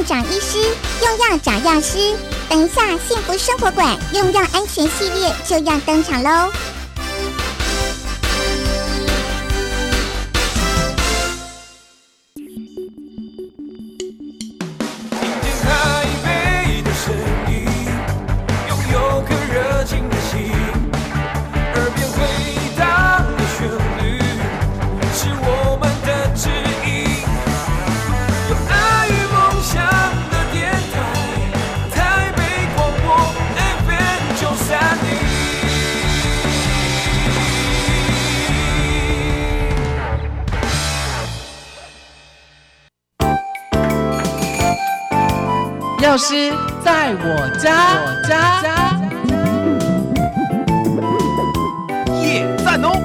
找医师，用药找药师。等一下，幸福生活馆用药安全系列就要登场喽！ 药师在我家， 耶赞哦！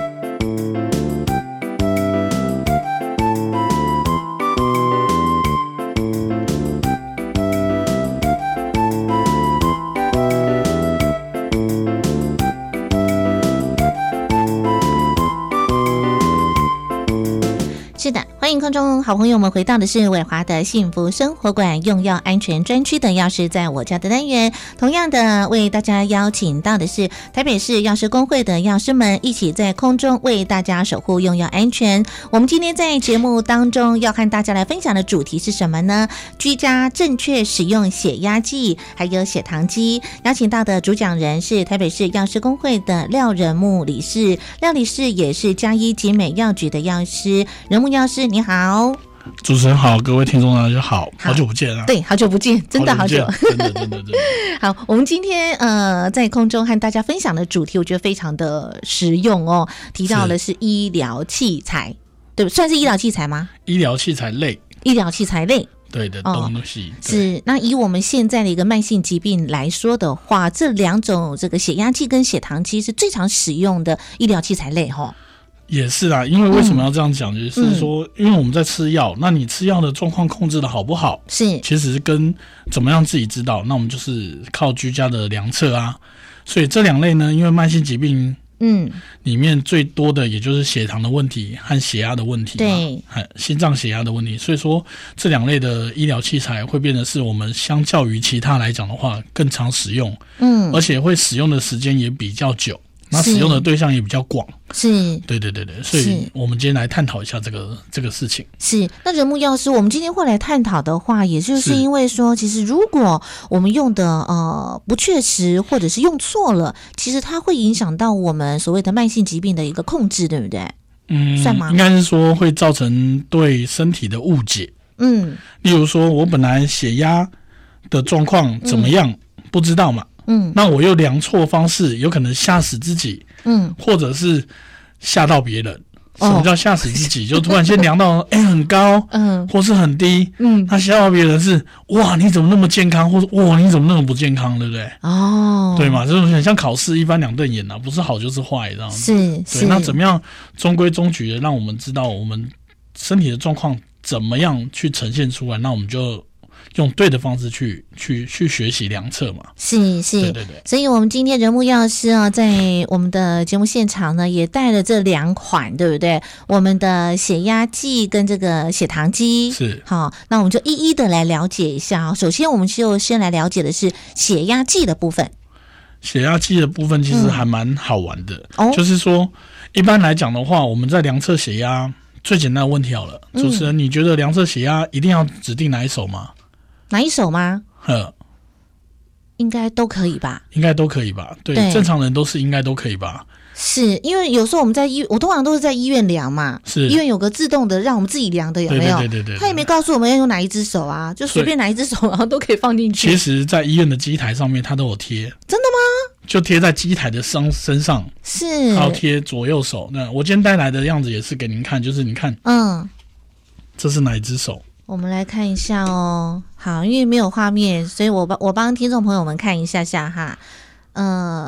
是的，欢迎空中好朋友们回到的是伟华的幸福生活馆用药安全专区的药师在我家的单元。同样的，为大家邀请到的是台北市药师公会的药师们，一起在空中为大家守护用药安全。我们今天在节目当中要和大家来分享的主题是什么呢？居家正确使用血压计还有血糖机。邀请到的主讲人是台北市药师公会的廖仁木理事，廖理事也是嘉医集美药局的药师。仁木药师你好。 主持人好，各位听众大家好，好久不见啊！ 对，好久不见，真的好久， 真的。 好，我们今天在空中和大家分享的主题，我觉得非常的实用哦。提到的是医疗器材，对不？算是医疗器材吗？ 医疗器材类，对的东西。 是。那以我们现在的一个慢性疾病来说的话，这两种这个血压计跟血糖机是最常使用的医疗器材类哈。 也是啦，因为为什么要这样讲，就是说，因为我们在吃药，那你吃药的状况控制的好不好， 是其实跟怎么样自己知道，那我们就是靠居家的量测啊。所以这两类呢，因为慢性疾病里面最多的也就是血糖的问题和血压的问题， 对， 心脏血压的问题，所以说这两类的医疗器材会变得是我们相较于其他来讲的话更常使用，而且会使用的时间也比较久。那使用的对象也比较广， 是， 对，所以我们今天来探讨一下这个事情。 是，那仁木药师，我们今天会来探讨的话，也就是因为说，其实如果我们用的不确实，或者是用错了，其实它会影响到我们所谓的慢性疾病的一个控制，对不对？算吗？ 应该是说会造成对身体的误解。例如说我本来血压的状况怎么样，不知道嘛。那我又量错方式，有可能吓死自己，或者是吓到别人。什么叫吓死自己？就突然间量到很高，或是很低，他吓到别人是哇你怎么那么健康，或者哇你怎么那么不健康，对不对？对嘛，这种很像考试一翻两瞪眼啊，不是好就是坏这样子。对，那怎么样中规中矩的让我们知道我们身体的状况怎么样去呈现出来，那我们就用对的方式去学习量测嘛。 是， 对。 所以我们今天仁木药师啊，在我们的节目现场呢，也带了这两款，对不对？我们的血压计跟这个血糖机。 是。 好，那我们就一一的来了解一下。首先，我们就先来了解的是血压计的部分。 血压计的部分其实还蛮好玩的，就是说，一般来讲的话，我们在量测血压最简单的问题好了，主持人，你觉得量测血压一定要指定哪一手吗？ 哪一手吗？应该都可以吧？ 对，正常人都是应该都可以吧？ 是因为有时候我们我通常都是在医院量嘛，是医院有个自动的让我们自己量的，有没有？对，他也没告诉我们要用哪一只手啊，就随便哪一只手，然后都可以放进去。 其实，在医院的机台上面，它都有贴。 真的吗？ 就贴在机台的身上， 是， 还有贴左右手。那我今天带来的样子也是给您看，就是你看，这是哪一只手？ 我们来看一下哦。好，因为没有画面，所以我帮听众朋友们看一下哈。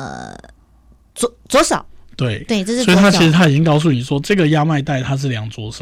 左手。对，这是左手。 所以他其实他已经告诉你说，这个压脉带它是量左手。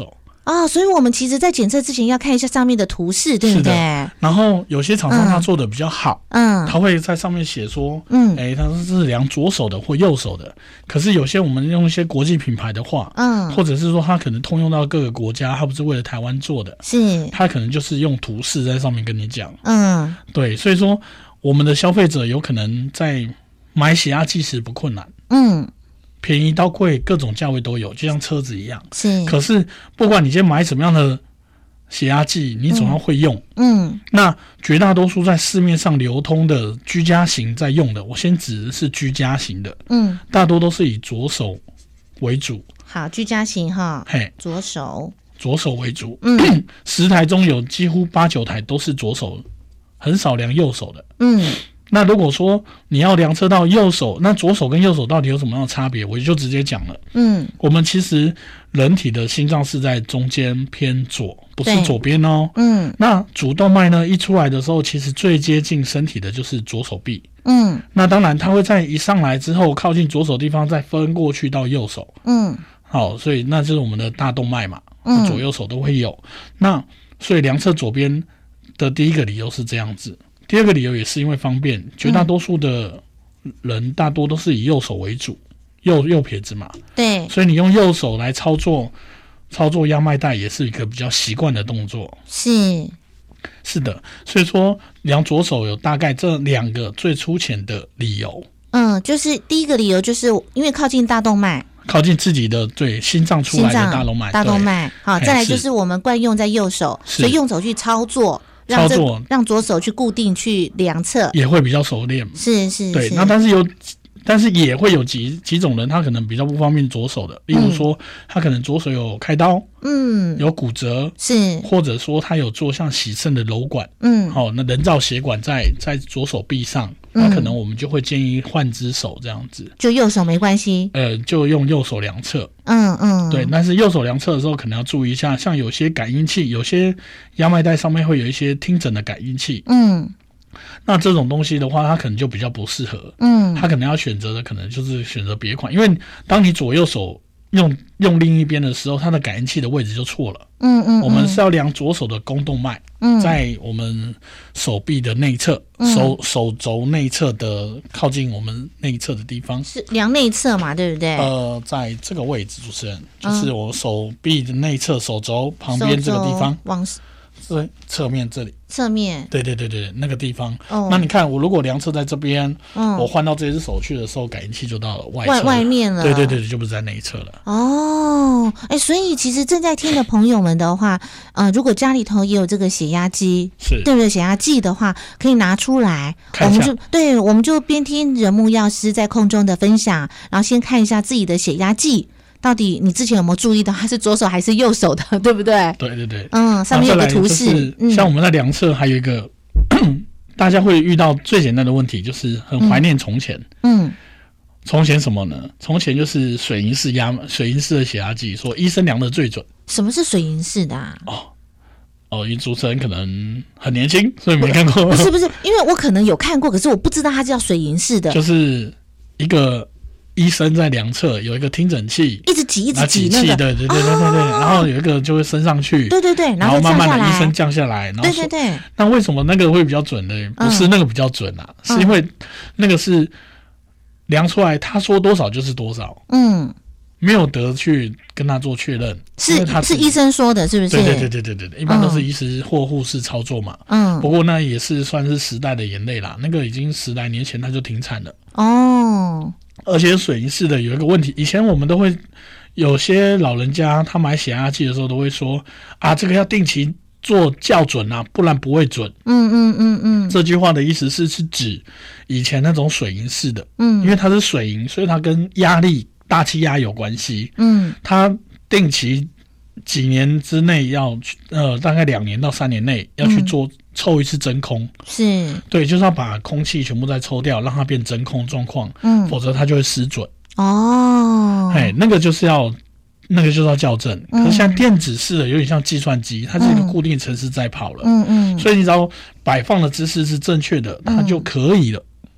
哦，所以我们其实在检测之前要看一下上面的图示，对不对？ 然后有些厂商他做的比较好，他会在上面写说，他是量左手的或右手的。可是有些我们用一些国际品牌的话，或者是说他可能通用到各个国家，他不是为了台湾做的，是他可能就是用图示在上面跟你讲，对，所以说我们的消费者有可能在买血压计时不困难，便宜到贵，各种价位都有，就像车子一样。是，可是不管你今天买什么样的血压计，你总要会用。那绝大多数在市面上流通的居家型在用的，我先指的是居家型的，大多都是以左手为主。 好，居家型哈，左手为主。10台中有几乎8、9台都是左手，很少量右手的。那如果说你要量测到右手，那左手跟右手到底有什么样的差别？我就直接讲了。我们其实人体的心脏是在中间偏左，不是左边哦。那主动脉呢一出来的时候，其实最接近身体的就是左手臂。那当然它会在一上来之后靠近左手地方再分过去到右手。好，所以那就是我们的大动脉嘛。左右手都会有。那所以量测左边的第一个理由是这样子。第二个理由也是因为方便，绝大多数的人大多都是以右手为主，右撇子嘛，对，所以你用右手来操作压脉带也是一个比较习惯的动作。是的，所以说量左手有大概这2个最粗浅的理由。 就是第一个理由就是因为靠近大动脉， 靠近自己的心脏出来的大动脉， 好，再来就是我们惯用在右手，所以用手去操作让左手去固定去量测， 也会比较熟练。是，对。那但是也会有几种人，他可能比较不方便左手的，例如说他可能左手有开刀，有骨折，是，或者说他有做像洗肾的瘘管，那人造血管在左手臂上，那可能我们就会建议换只手这样子， 就右手没关系， 就用右手量测，对。但是右手量测的时候可能要注意一下，像有些感应器，有些压脉带上面会有一些听诊的感应器，那这种东西的话，它可能就比较不适合。它可能要选择的可能就是选择别款，因为当你左右手用另一边的时候，它的感应器的位置就错了。我们是要量左手的弓动脉，在我们手臂的内侧，手肘内侧的靠近我们内侧的地方， 是量内侧嘛，对不对？ 在这个位置，主持人就是我手臂的内侧，手肘旁边这个地方，往侧面这里。 侧面， 对，那个地方。那你看，我如果量测在这边，我换到这只手去的时候，感应器就到了外面了。对，就不是在内侧了。 所以其实正在听的朋友们的话，如果家里头也有这个血压机，对不对？血压计的话，可以拿出来，我们就边听人木药师在空中的分享，然后先看一下自己的血压计。到底你之前有没有注意到它是左手还是右手的，对不对？ 对。 上面有个图示。 像我们在量测还有一个大家会遇到最简单的问题，就是很怀念从前。从前什么呢？从前就是水银式的血压计，说医生量的最准。 什么是水银式的啊？ 主持人可能很年轻，所以没看过。 不是，因为我可能有看过，可是我不知道它叫水银式的。 就是一个医生在量测，有一个听诊器， 一直挤那个， 对，然后有一个就会升上去， 对， 然后慢慢的医生降下来，然后对。 那为什么那个会比较准呢？不是那个比较准啊，是因为那个是量出来，他说多少就是多少，没有得去跟他做确认， 是医生说的，是不是？ 对，一般都是医师或护士操作嘛。不过那也是算是时代的眼泪啦，那个已经10来年前他就停产了。而且水银式的有一个问题，以前我们都会有些老人家他买血压计的时候都会说这个要定期做校准啊，不然不会准。这句话的意思是指以前那种水银式的，因为它是水银，所以它跟压力大气压有关系。它定期几年之内要大概2年到3年内要去抽一次真空，对，就是要把空气全部再抽掉，让它变真空状况，否则它就会失准。那个就是要校正。可是像电子式的有点像计算机，它是一个固定程式在跑了，所以你只要摆放的姿势是正确的，它就可以了。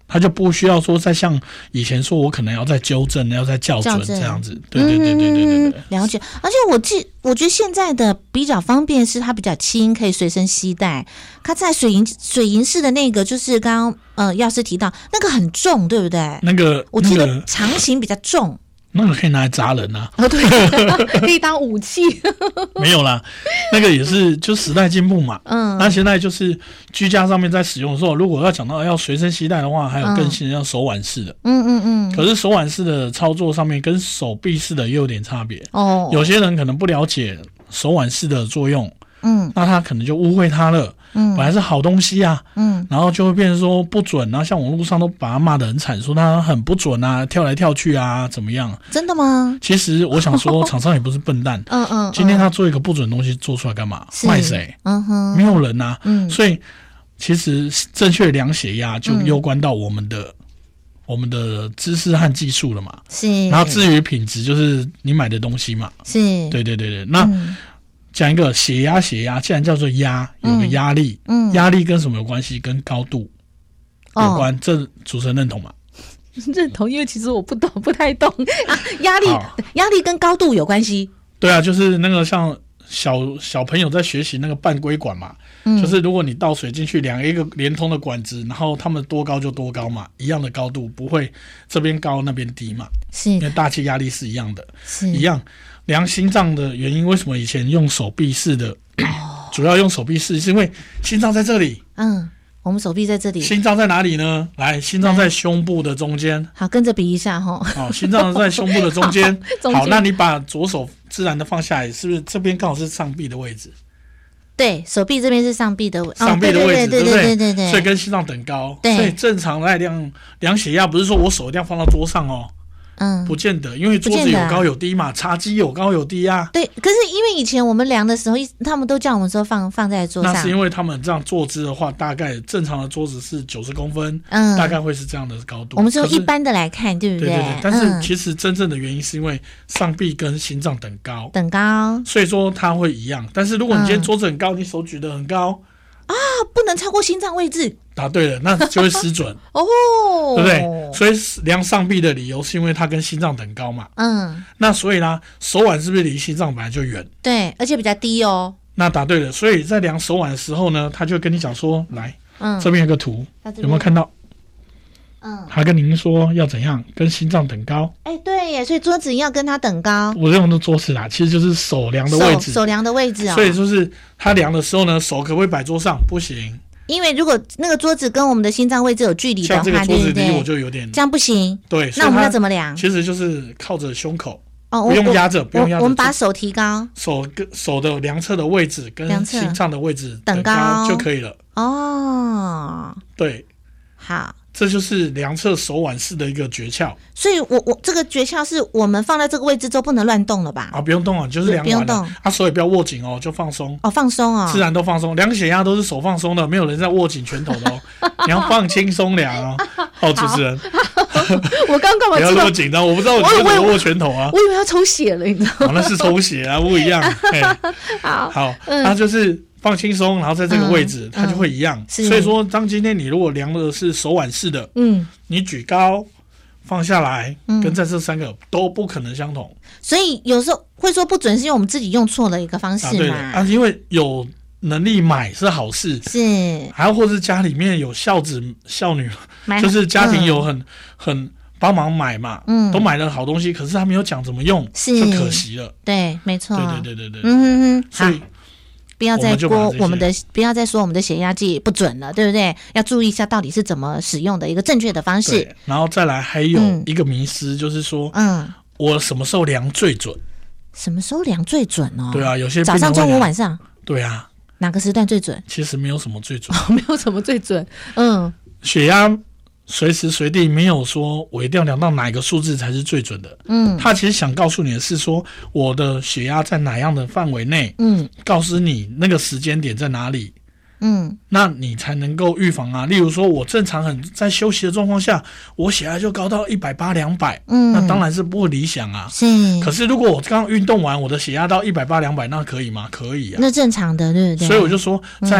他就不需要说再像以前说我可能要再纠正要再校准这样子。对， 了解。而且我觉得现在的比较方便是它比较轻，可以随身携带。它在水银式的那个就是刚刚药师提到那个很重，对不对？ 那个我记得长型比较重。 那个可以拿来砸人啊！ 对，可以当武器。 没有啦，那个也是就时代进步嘛。那现在就是居家上面在使用的时候，如果要讲到要随身携带的话，还有更新的像手腕式的。可是手腕式的操作上面跟手臂式的也有点差别。有些人可能不了解手腕式的作用。那他可能就误会他了。本来是好东西啊。然后就会变成说不准，然后像网络上都把他骂得很惨，说他很不准啊，跳来跳去啊，怎么样？ 真的吗？ 其实我想说，厂商也不是笨蛋。今天他做一个不准的东西做出来干嘛？卖谁？没有人啊。所以其实正确量血压就攸关到我们的知识和技术了嘛。 是。 然后至于品质，就是你买的东西嘛。 是。 对。那讲一个血压，既然叫做压，有个压力，压力跟什么有关系？跟高度有关。这主持人认同吗？ 认同，因为其实我不太懂啊。压力跟高度有关系。 对啊，就是那个像小朋友在学习那个半规管嘛，就是如果你倒水进去，两个一个连通的管子，然后它们多高就多高嘛，一样的高度，不会这边高那边低嘛。是，因为大气压力是一样的，一样。量心脏的原因，为什么以前用手臂式的？主要用手臂式，是因为心脏在这里。 我们手臂在这里。 心脏在哪里呢？来，心脏在胸部的中间。 好，跟着比一下哈。 好，心脏在胸部的中间。好，那你把左手自然的放下来，是不是这边刚好是上臂的位置？ 对，手臂这边是上臂的位置， 对不对？所以跟心脏等高。所以正常来量血压，不是说我手一定要放到桌上哦。不见得，因为桌子有高有低嘛，茶几有高有低啊。 对，可是因为以前我们量的时候，他们都叫我们说放在桌上。 那是因为他们这样坐姿的话，大概正常的桌子是90公分，大概会是这样的高度。 我们是用一般的来看，对不对？ 对。但是其实真正的原因是因为上臂跟心脏等高，所以说它会一样。但是如果你今天桌子很高，你手举得很高不能超过心脏位置。 答对了，那就会失准对不对？所以量上臂的理由是因为它跟心脏等高嘛。那所以呢，手腕是不是离心脏本来就远？ 对，而且比较低哦。 那答对了，所以在量手腕的时候呢，他就跟你讲说，来，这边有个图，有没有看到？他跟您说要怎样跟心脏等高？ 对耶，所以桌子要跟他等高。 我用的桌子啦，其实就是手量的位置， 手量的位置所以就是他量的时候呢，手可不可以摆桌上？不行。 因为如果那个桌子跟我们的心脏位置有距离的话， 像这个桌子离我就有点这样不行。 对， 那我们要怎么量？ 其实就是靠着胸口，不用压着， 我们把手提高， 手的量测的位置跟心脏的位置等高就可以了。对， 好。 这就是量测手腕式的一个诀窍。 所以我这个诀窍是我们放在这个位置之后不能乱动了吧？ 不用动啊，就是量完了。手也不要握紧哦，就放松。 放松哦， 自然都放松。量血压都是手放松的，没有人在握紧拳头的哦。你要放轻松量哦。主持人， 我刚干嘛？ 不要那么紧张，我不知道我怎么握拳头啊。 我以为要抽血了，你知道吗？ 那是抽血啊，不一样。好，那就是放轻松，然后在这个位置，它就会一样。所以说，当今天你如果量的是手腕式的，你举高放下来，跟在这3个都不可能相同。 所以有时候会说不准，是因为我们自己用错了一个方式嘛。 因为有能力买是好事， 是， 还有或是家里面有孝子孝女，就是家庭有很帮忙买嘛，都买了好东西，可是他没有讲怎么用，就可惜了。 对，没错。 对，所以。 不要再说我们的血压计不准了，对不对？要注意一下到底是怎么使用的一个正确的方式。 对，然后再来还有一个迷思，就是说，我什么时候量最准？ 什么时候量最准哦？ 对啊，有些早上、中午、晚上。 对啊， 哪个时段最准？ 其实没有什么最准， 没有什么最准。 血压随时随地没有说我一定要量到哪一个数字才是最准的。他其实想告诉你的是说，我的血压在哪样的范围内，告诉你那个时间点在哪里，那你才能够预防啊。例如说我正常在休息的状况下，我血压就高到180、200，那当然是不理想啊。可是如果我刚运动完，我的血压到180、200，那可以吗？可以啊， 那正常的，对不对？ 所以我就说，在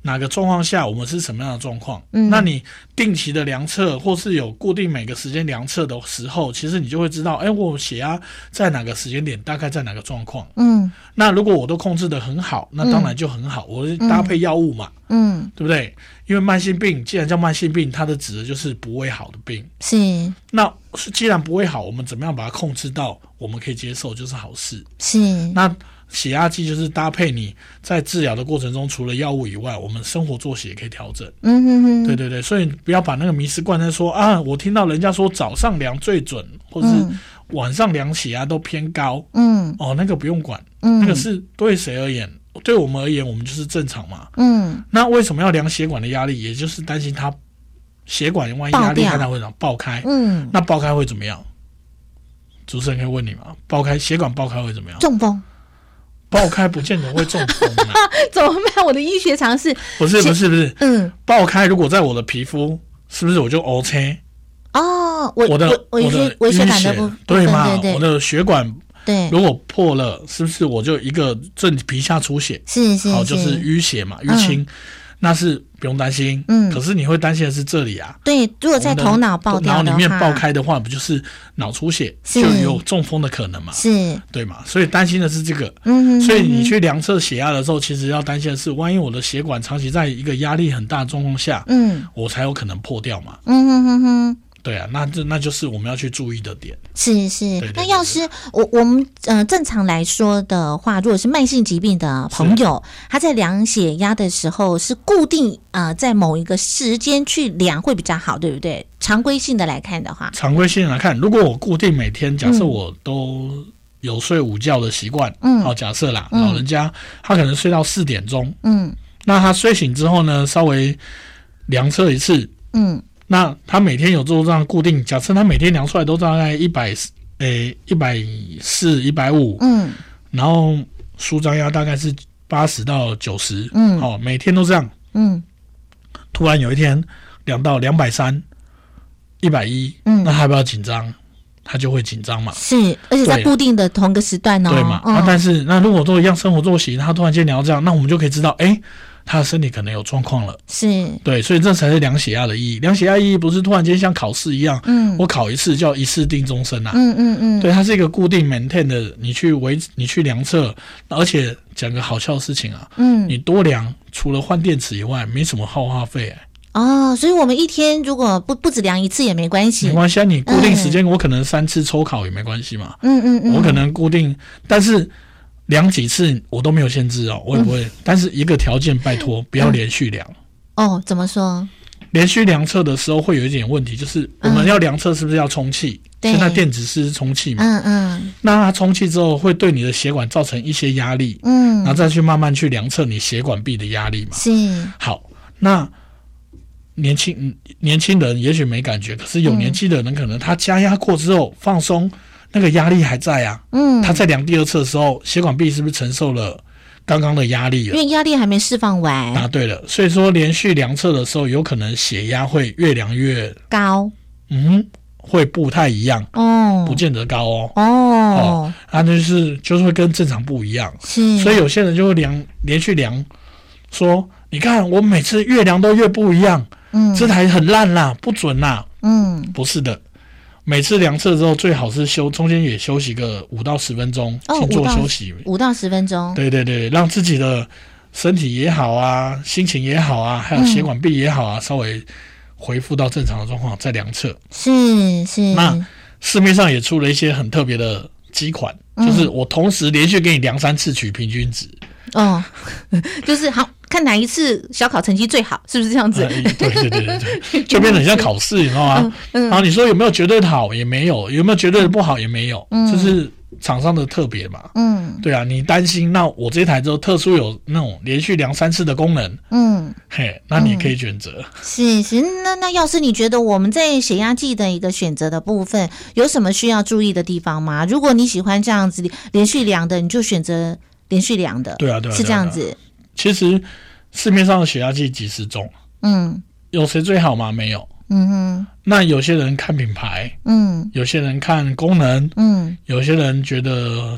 哪个状况下我们是什么样的状况。那你定期的量测或是有固定每个时间量测的时候，其实你就会知道我血压在哪个时间点大概在哪个状况。那如果我都控制得很好，那当然就很好，我搭配药物嘛，对不对？因为慢性病既然叫慢性病，它的指的就是不会好的病。 是。 那既然不会好，我们怎么样把它控制到我们可以接受就是好事。 是。 那血压计就是搭配你在治疗的过程中，除了药物以外，我们生活作息也可以调整。对对对，所以不要把那个迷思灌在说我听到人家说早上量最准，或者是晚上量血压都偏高。那个不用管，那个是对谁而言？对我们而言，我们就是正常嘛。那为什么要量血管的压力？也就是担心它血管万一压力太大会爆开。那爆开会怎么样？主持人可以问你吗？血管爆开会怎么样？ 中风。 爆开不见得会中风啊。 怎么办？我的医学常识不是爆开如果在我的皮肤，是不是我就 OK？ 我的微血管的部分， 对吗？我的血管如果破了，是不是我就一个正皮下出血？ 是好，就是淤血嘛，淤青。那是不用担心。可是你会担心的是这里啊。 对，如果在头脑爆掉的话， 脑里面爆开的话，不就是脑出血，就有中风的可能嘛？ 是， 对嘛？所以担心的是这个。所以你去量测血压的时候，其实要担心的是，万一我的血管长期在一个压力很大的状况下，我才有可能破掉嘛。对啊，那就是我们要去注意的点。 是。那要是我们正常来说的话，如果是慢性疾病的朋友，他在量血压的时候是固定在某一个时间去量会比较好，对不对？常规性的来看的话， 常规性来看，如果我固定每天，假设我都有睡午觉的习惯，好，假设啦，老人家他可能睡到4点钟，那他睡醒之后呢，稍微量测一次，那他每天有做这样固定，假设他每天量出来都大概140、150，然后舒张压大概是80到90，每天都这样，突然有一天量到230、110，那他要不要紧张？他就会紧张嘛。 是，而且在固定的同个时段哦。 对嘛？但是那如果都一样生活作息，他突然间量到这样，那我们就可以知道，他的身体可能有状况了。 是，对， 所以这才是量血压的意义。量血压意义不是突然间像考试一样，我考一次叫一试定终身啊。对，它是一个固定 maintain 的，你去量测，而且讲个好笑的事情啊，你多量除了换电池以外，没什么耗话费。 所以我们一天如果不止量一次也没关系， 没关系啊，你固定时间，我可能3次抽考也没关系嘛。我可能固定，但是量几次我都没有限制哦，我也不会。但是一个条件，拜托不要连续量。 怎么说？ 连续量测的时候会有一点问题，就是我们要量测是不是要充气？现在电子式是充气嘛？那它充气之后会对你的血管造成一些压力，然后再去慢慢去量测你血管壁的压力嘛。 是。 好，那年轻人也许没感觉，可是有年纪的人可能他加压过之后放松，那个压力还在啊。他在量第2次的时候，血管壁是不是承受了刚刚的压力了？ 因为压力还没释放完。 对了，所以说连续量测的时候，有可能血压会越量越高。 会不太一样不见得高就是会跟正常不一样。 是， 所以有些人就会连续量，说你看我每次越量都越不一样。这台很烂啦，不准啦。不是的，每次量测之后最好是中间也休息个5到10分钟，静坐休息 5到10分钟。 对，让自己的身体也好啊，心情也好啊，还有血管壁也好啊，稍微恢复到正常的状况再量测。 是。 那市面上也出了一些很特别的机款，就是我同时连续给你量3次取平均值。 就是好看哪一次小考成绩最好，是不是这样子？ 对，就变得很像考试，你知道吗？然后你说有没有绝对的好，也没有；有没有绝对的不好，也没有。就是厂商的特别嘛。对啊，你担心那我这台之后特殊有那种连续量3次的功能，那你可以选择。 是，那要是你觉得我们在血压计的一个选择的部分有什么需要注意的地方吗？如果你喜欢这样子连续量的，你就选择连续量的。 对啊， 是这样子。 其实市面上的血压计几十种，有谁最好吗？没有。那有些人看品牌，有些人看功能，有些人觉得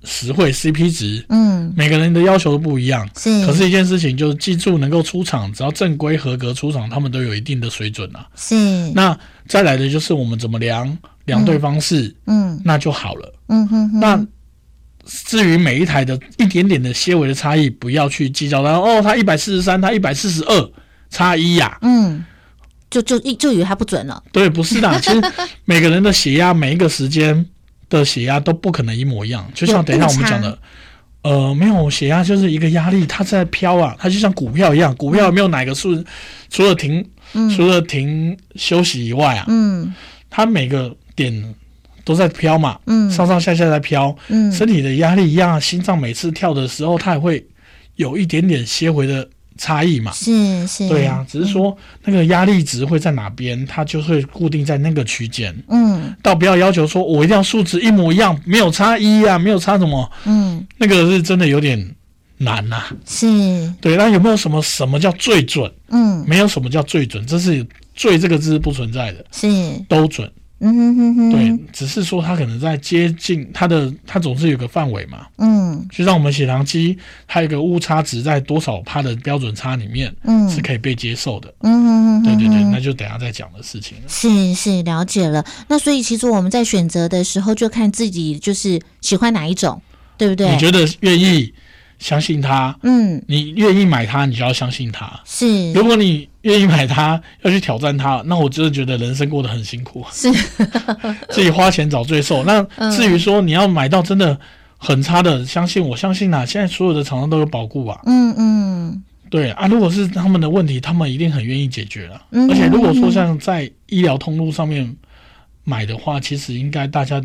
实惠 CP 值，每个人的要求都不一样，可是一件事情就是记住能够出厂，只要正规合格出厂，他们都有一定的水准啊。 是， 那再来的就是我们怎么量对方式，那就好了。那至于每一台的一点点的些微的差异，不要去计较它它143，它142，差1呀。 就以为它不准了。对， 不是的，其实每个人的血压每一个时间的血压都不可能一模一样，就像等一下我们讲的。没有，血压就是一个压力，它在飘啊，它就像股票一样，股票没有哪个数除了停休息以外啊，它每个点都在飘嘛，上上下下在飘，身体的压力一样，心脏每次跳的时候，它也会有一点点些微的差异嘛， 是， 对啊，只是说那个压力值会在哪边，它就会固定在那个区间，倒不要要求说我一定要数值一模一样，没有差1啊，没有差什么，那个是真的有点难啊， 是， 对，那有没有什么叫最准？没有什么叫最准，这是最这个字是不存在的， 是都准。对，只是说它可能在接近它总是有个范围嘛，就像我们血糖机，它有一个误差值在多少%的标准差里面，是可以被接受的，对，那就等一下再讲的事情了。 是了解了。那所以其实我们在选择的时候，就看自己就是喜欢哪一种，对不对？ 你觉得愿意相信它，你愿意买它，你就要相信它。 是， 如果你愿意买它，要去挑战它，那我真的觉得人生过得很辛苦。 是， 自己花钱找罪受。那至于说你要买到真的很差的，我相信现在所有的厂商都有保固啊。对啊，如果是他们的问题，他们一定很愿意解决了。而且如果说像在医疗通路上面买的话，其实应该大家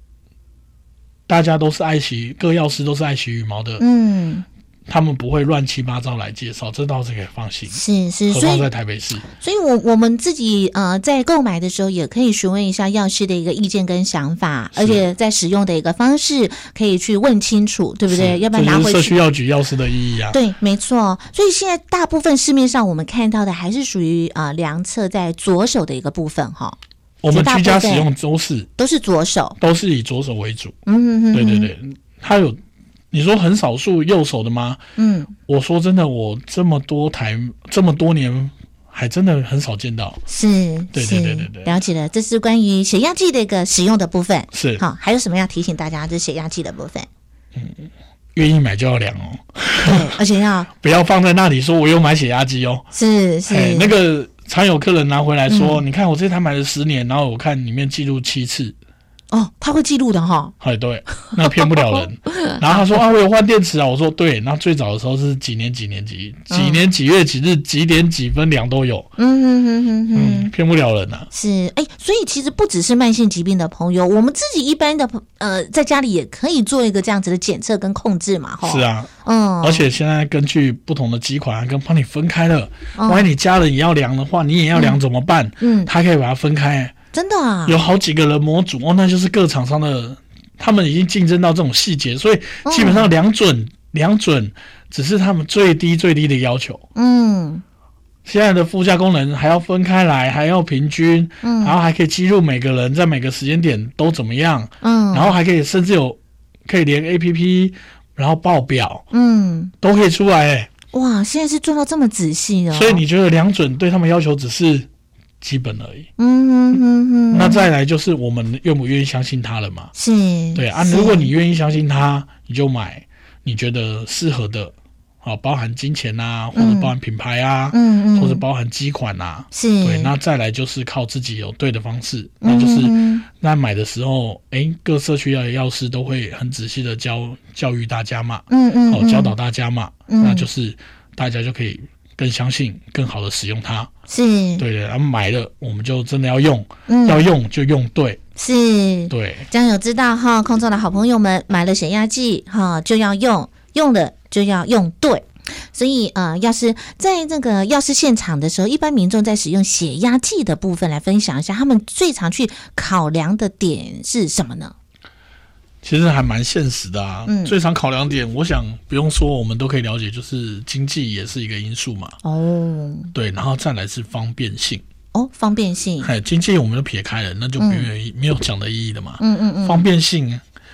都是各药师都是爱惜羽毛的，他们不会乱七八糟来介绍，这倒是可以放心。 是， 何况在台北市。 所以我们自己在购买的时候，也可以询问一下药师的一个意见跟想法，而且在使用的一个方式可以去问清楚，对不对？要不然拿回去。 这就是社区药局药师的意义啊。 对，没错。所以现在大部分市面上我们看到的还是属于量测在左手的一个部分哈。 我们居家使用都是左手， 都是以左手为主。对，它有你说很少数右手的吗？我说真的，我这么多年还真的很少见到。 是， 对， 了解了。这是关于血压计的一个使用的部分。 是， 好，还有什么要提醒大家？这血压计的部分。 愿意买就要量哦。 对，而且要不要放在那里说我有买血压计哦。 是， 那个常有客人拿回来说，你看我这台买了10年，然后我看里面记录7次。 他会记录的哈。 对，那骗不了人。然后他说我有换电池啊，我说对。那最早的时候是几年几年几月几日几点几分量都有。骗不了人啊。 是，所以其实不只是慢性疾病的朋友，我们自己一般的在家里也可以做一个这样子的检测跟控制嘛。 是啊，而且现在根据不同的机款跟帮你分开了，万一你家人也要量的话，你也要量怎么办？他可以把它分开。 真的啊， 有好几个人模组那就是各厂商的，他们已经竞争到这种细节，所以基本上量准只是他们最低的要求。现在的附加功能还要分开来，还要平均，然后还可以记录每个人在每个时间点都怎么样，然后还可以甚至可以连 APP， 然后报表，都可以出来。 哇，现在是做到这么仔细哦。 所以你觉得量准对他们要求只是基本而已。那再来就是我们愿不愿意相信他了嘛？ 是， 对啊。如果你愿意相信他，你就买你觉得适合的，包含金钱啊，或者包含品牌啊，或者包含基款啊。 是， 对。那再来就是靠自己有对的方式，那就是那买的时候，各社区药师都会很仔细的教育大家嘛，教导大家嘛，那就是大家就可以更相信，更好的使用它。 是， 对的。然后买了，我们就真的要用，要用就用对。 是， 对。 这样有知道哈，空中的好朋友们，买了血压计就要用，用了就要用对。所以要是在这个药师现场的时候，一般民众在使用血压计的部分来分享一下，他们最常去考量的点是什么呢？ 其实还蛮现实的啊。最常考量点，我想不用说，我们都可以了解，就是经济也是一个因素嘛。对，然后再来是方便性。 方便性。 经济我们就撇开了，那就没有讲的意义的嘛。方便性，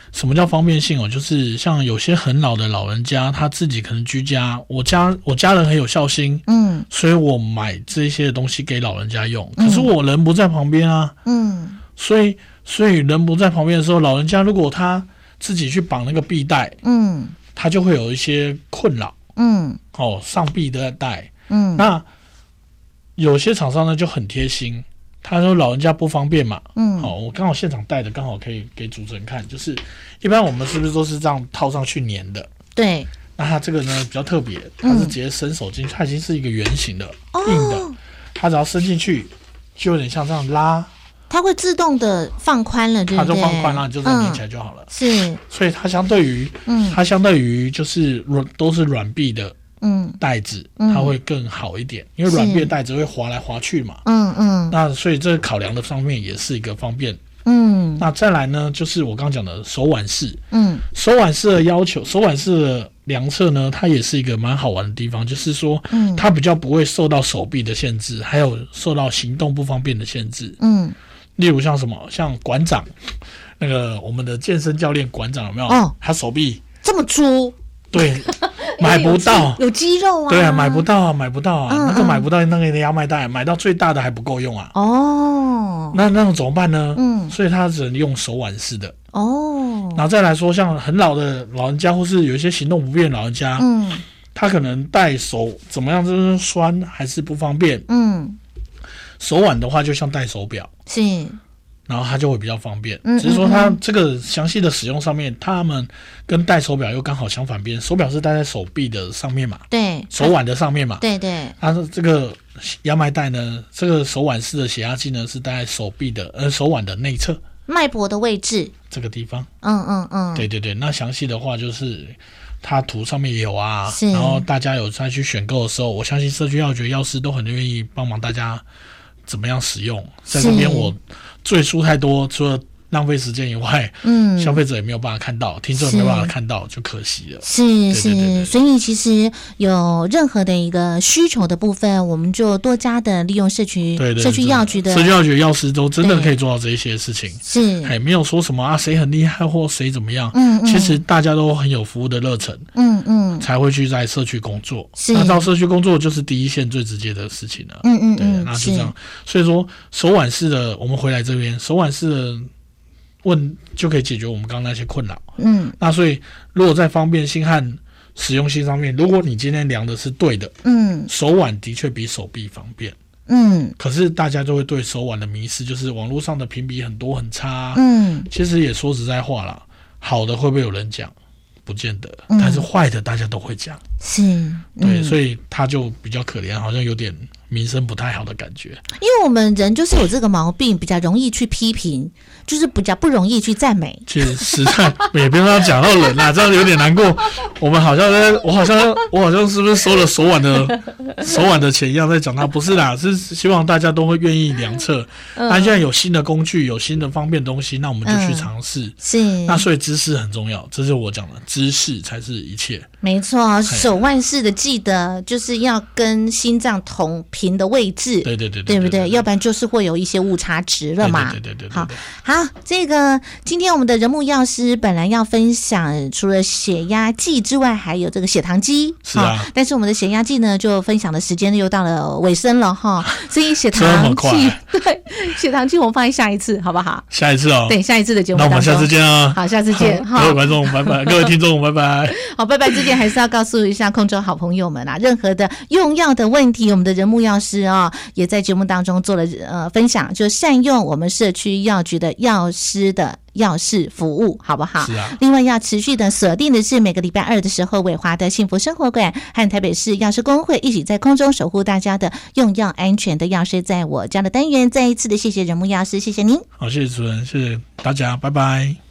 什么叫方便性就是像有些很老的老人家，他自己可能居家，我家人很有孝心，所以我买这些东西给老人家用，可是我人不在旁边啊，所以人不在旁边的时候，老人家如果他自己去绑那个臂带，他就会有一些困扰，上臂的带，那有些厂商呢就很贴心，他说老人家不方便嘛，我刚好现场带的，刚好可以给主持人看，就是一般我们是不是都是这样套上去粘的？对。那它这个呢比较特别，它是直接伸手进去，它已经是一个圆形的、硬的，它只要伸进去，就有点像这样拉，它会自动的放宽了，对不对？它就放宽了，就再粘起来就好了。是，所以它相对于就是都是软臂的袋子，它会更好一点，因为软臂的袋子会滑来滑去嘛。那所以这个考量的方面也是一个方便。那再来呢，就是我刚刚讲的手腕式。手腕式的要求，手腕式的量测呢，它也是一个蛮好玩的地方，就是说，它比较不会受到手臂的限制，还有受到行动不方便的限制。例如像什么，像馆长，那个我们的健身教练馆长有没有？他手臂这么粗，对，买不到，有肌肉啊，对啊，买不到啊，那个买不到那个压麦带，买到最大的还不够用啊。那种怎么办呢？所以他只能用手腕式的。然后再来说，像很老的老人家，或是有一些行动不便的老人家，他可能戴手怎么样，就是酸还是不方便。手腕的话，就像戴手表，是，然后它就会比较方便。只是说它这个详细的使用上面，他们跟戴手表又刚好相反边。手表是戴在手臂的上面嘛，对，手腕的上面嘛，对。它这个压脉带呢，这个手腕式的血压计呢，是戴在手臂的手腕的内侧，脉搏的位置这个地方。对。那详细的话就是它图上面也有啊，然后大家有再去选购的时候，我相信社区药局药师都很愿意帮忙大家怎么样使用。在这边我赘述太多，除了浪费时间以外，消费者也没有办法看到，听众也没有办法看到，就可惜了。是，所以其实有任何的一个需求的部分，我们就多加的利用社区药局的社区药局药师都真的可以做到这一些事情。是，还没有说什么谁很厉害或谁怎么样。其实大家都很有服务的热忱。才会去在社区工作。那到社区工作就是第一线最直接的事情了。对，那就这样。所以说手腕式的，我们回来这边手腕式的。就可以解决我们刚刚那些困扰。那所以如果在方便性和实用性上面，如果你今天量的是对的，手腕的确比手臂方便。可是大家都会对手腕的迷思，就是网络上的评比很多很差。其实也说实在话啦，好的会不会有人讲？不见得，但是坏的大家都会讲。是，对，所以他就比较可怜，好像有点名声不太好的感觉。因为我们人就是有这个毛病，比较容易去批评，就是比较不容易去赞美。其实实在也不用要讲到人啦，这样有点难过。我们好像我好像是不是收了手腕的钱一样在讲他？不是啦，是希望大家都会愿意量测。那现在有新的工具，有新的方便东西，那我们就去尝试。是，那所以知识很重要，这是我讲的，知识才是一切。没错，手腕式的记得就是要跟心脏同频的位置，对不对？要不然就是会有一些误差值了嘛。对。好，这个今天我们的人木药师本来要分享，除了血压计之外，还有这个血糖机。是啊，但是我们的血压计呢，就分享的时间又到了尾声了哈，所以血糖计，对，血糖计我们放在下一次，好不好？下一次哦，对，下一次的节目当中。那我们下次见啊！好，下次见。各位观众，拜拜；各位听众，拜拜。好，拜拜之前还是要告诉一下空中好朋友们啊，任何的用药的问题，我们的人木药师也在节目当中做了分享，就善用我们社区药局的药师的药事服务，好不好？是啊。另外要持续的锁定的是每个礼拜二的时候，伟华的幸福生活馆和台北市药师公会一起在空中守护大家的用药安全的药师在我家的单元。再一次的谢谢人木药师，谢谢您。好，谢谢主任，谢谢大家，拜拜。